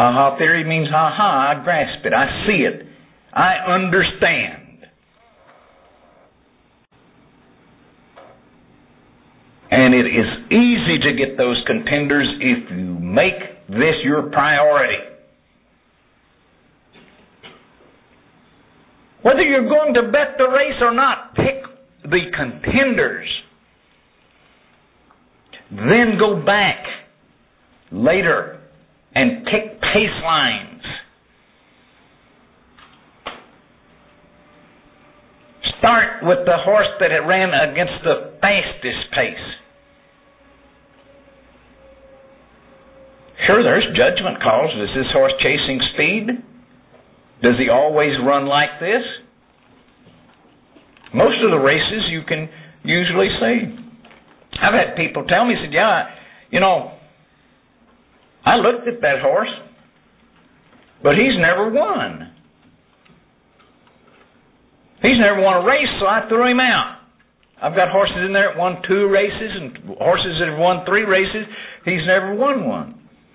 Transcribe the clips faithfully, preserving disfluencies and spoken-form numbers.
Aha theory means, aha, I grasp it, I see it, I understand. And it is easy to get those contenders if you make this your priority. Whether you're going to bet the race or not, pick the contenders. Then go back later and pick pace lines. Start with the horse that ran against the fastest pace. Sure, there's judgment calls. Is this horse chasing speed? Does he always run like this? Most of the races you can usually see. I've had people tell me, said, yeah, you know, I looked at that horse, but he's never won. He's never won a race, so I threw him out. I've got horses in there that won two races and horses that have won three races. He's never won one.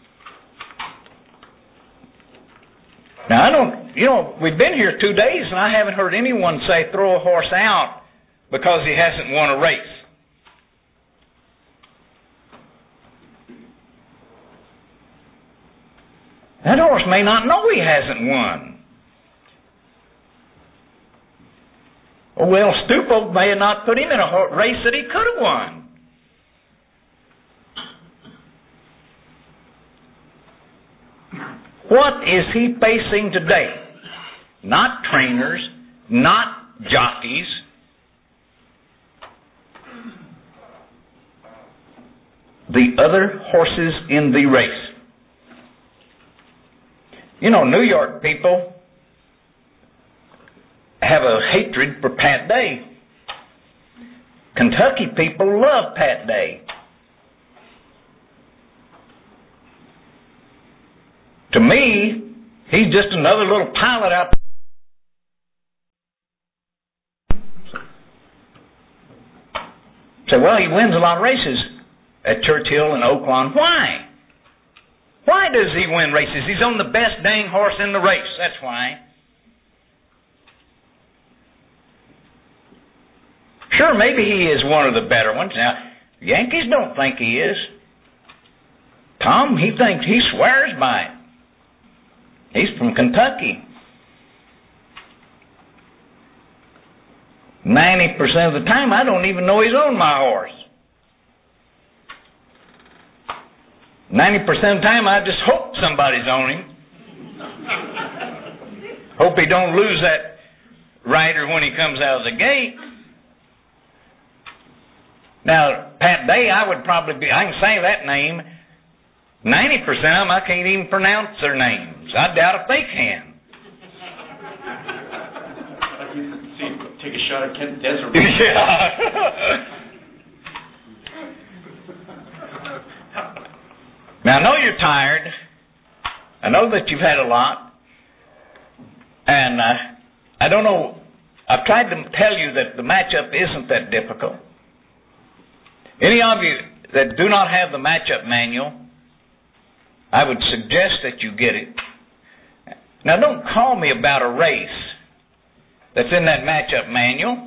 Now, I don't, you know, we've been here two days and I haven't heard anyone say throw a horse out because he hasn't won a race. That horse may not know he hasn't won. Oh, well, Stupo may have not put him in a race that he could have won. What is he facing today? Not trainers, not jockeys. The other horses in the race. You know, New York people have a hatred for Pat Day. Kentucky people love Pat Day. To me, he's just another little pilot out there. Say, well, he wins a lot of races at Churchill and Oaklawn. Why? Why does he win races? He's on the best dang horse in the race. That's why. Sure, maybe he is one of the better ones. Now, Yankees don't think he is. Tom, he thinks, he swears by it. He's from Kentucky. ninety percent of the time, I don't even know he's on my horse. ninety percent of the time, I just hope somebody's on him. Hope he don't lose that rider when he comes out of the gate. Now, Pat Day, I would probably be, I can say that name. ninety percent of them, I can't even pronounce their names. I doubt if they can. See, take a shot at Kent Desert. Yeah. Now, I know you're tired. I know that you've had a lot. And uh, I don't know, I've tried to tell you that the matchup isn't that difficult. Any of you that do not have the matchup manual, I would suggest that you get it. Now, don't call me about a race that's in that matchup manual.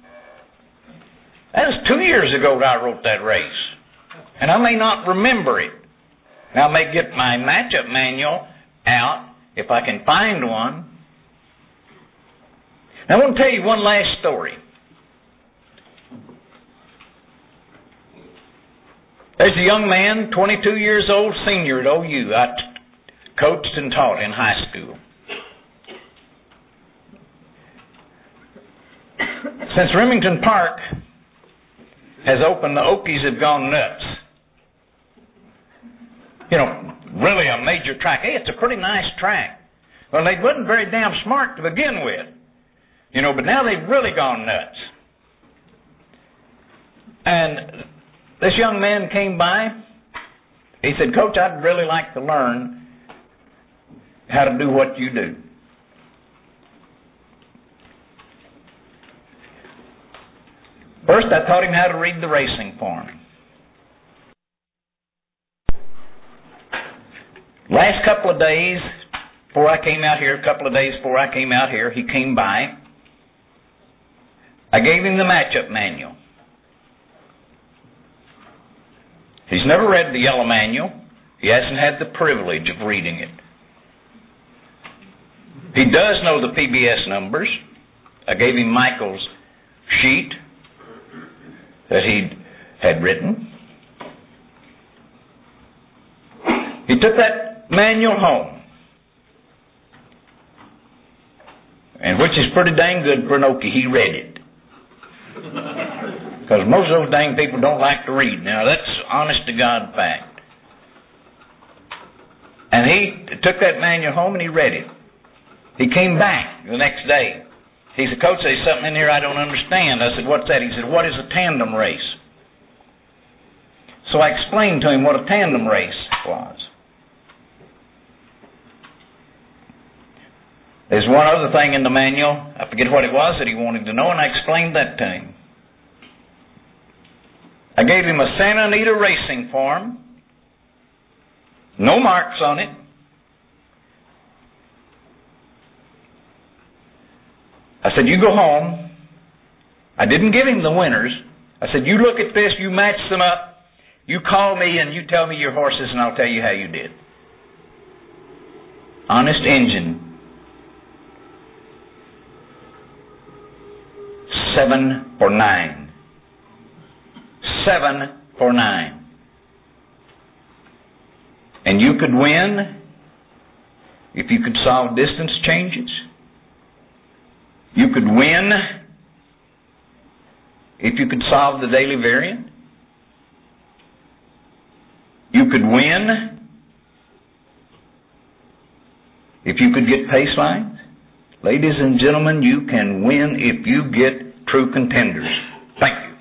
That was two years ago that I wrote that race. And I may not remember it. Now, I may get my matchup manual out if I can find one. Now, I want to tell you one last story. There's a young man, twenty-two years old, senior at O U. I t- coached and taught in high school. Since Remington Park has opened, the Okies have gone nuts. You know, really a major track. Hey, it's a pretty nice track. Well, they wasn't very damn smart to begin with. You know, but now they've really gone nuts. And this young man came by. He said, Coach, I'd really like to learn how to do what you do. First, I taught him how to read the racing form. Last couple of days, before I came out here, a couple of days before I came out here, he came by. I gave him the matchup manual. He's never read the yellow manual. He hasn't had the privilege of reading it. He does know the P B S numbers. I gave him Michael's sheet that he had written. He took that manual home, and which is pretty dang good for an Okie. He read it. Because most of those dang people don't like to read. Now, that's honest to God fact. And he took that manual home and he read it. He came back the next day. He said, Coach, there's something in here I don't understand. I said, what's that? He said, what is a tandem race? So I explained to him what a tandem race was. There's one other thing in the manual, I forget what it was that he wanted to know, and I explained that to him. I gave him a Santa Anita racing form, no marks on it. I said, you go home. I didn't give him the winners. I said, you look at this, you match them up, you call me and you tell me your horses and I'll tell you how you did. Honest engine. Seven for nine. Seven for nine. And you could win if you could solve distance changes. You could win if you could solve the daily variant. You could win if you could get pace lines. Ladies and gentlemen, you can win if you get true contenders. Thank you.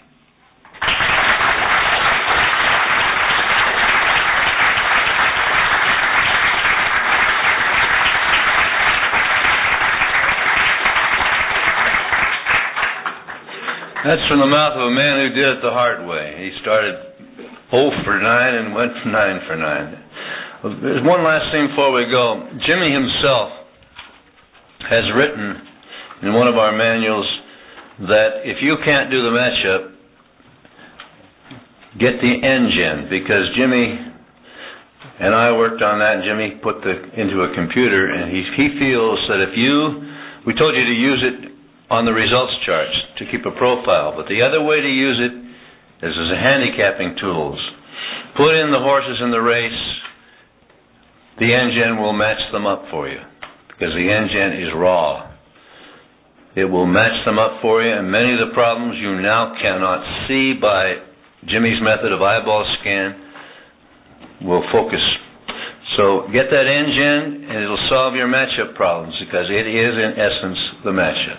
That's from the mouth of a man who did it the hard way. He started oh for nine and went nine for nine. There's one last thing before we go. Jimmy himself has written in one of our manuals that if you can't do the matchup, get the engine, because Jimmy and I worked on that, and Jimmy put the into a computer, and he he feels that if you, we told you to use it on the results charts to keep a profile, but the other way to use it is as a handicapping tools. Put in the horses in the race, the engine will match them up for you, because the engine is raw. It will match them up for you, and many of the problems you now cannot see by Jimmy's method of eyeball scan will focus. So get that engine, and it'll solve your matchup problems, because it is, in essence, the matchup.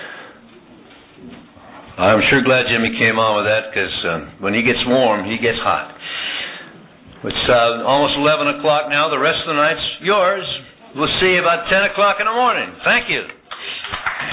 I'm sure glad Jimmy came on with that, because um, when he gets warm, he gets hot. It's uh, almost eleven o'clock now. The rest of the night's yours. We'll see you about ten o'clock in the morning. Thank you.